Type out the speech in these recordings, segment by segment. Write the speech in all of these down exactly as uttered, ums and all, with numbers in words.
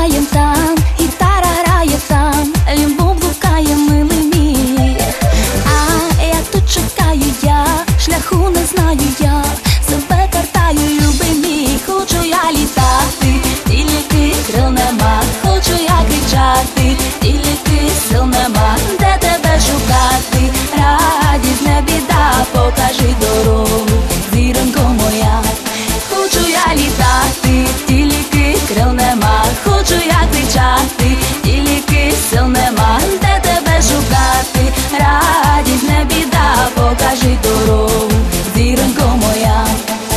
шукаєм там, гітара грає там, любов блукає, милий мій. А я тут чекаю, я шляху не знаю, я себе картаю, любий мій. Хочу я літати, тільки крил нема. Хочу я кричати, тільки сил нема. Де тебе шукати? Радість не біда, покажи дорогу, зіронько моя. Хочу я літати, тільки крил нема. Хочу я кричати, тільки сил нема. Де тебе шукати? Радість не біда, покажи дорогу, зіронько моя.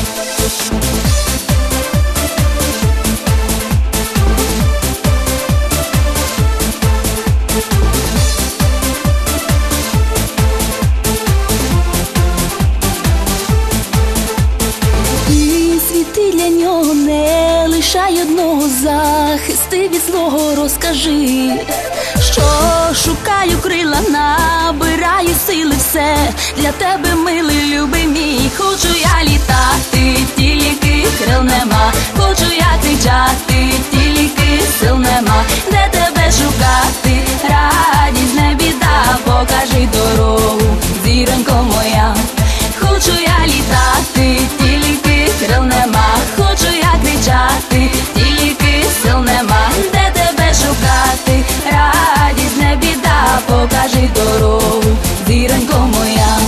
Світи для нього не лишай одного, захисти від злого, розкажи, що шукаю крила, набираю сили, все для тебе, милий, любий мій. Хочу я літати, тільки крил нема. Хочу я кричати, тільки сил нема. Де тебе шукати? Радість не біда, покажи дорогу, зіронько моя. Хочу я літати, тільки крил нема. Хочу я кричати, тільки сил нема. Де тебе шукати? Радість не біда, покажи дорогу, зіронько моя.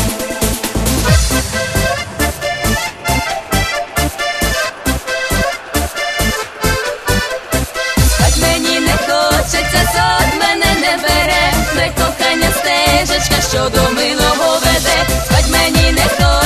Спать мені не хочеться, сон мене не бере, не кохання стежечка, що до милого веде. Спать мені не хочеться,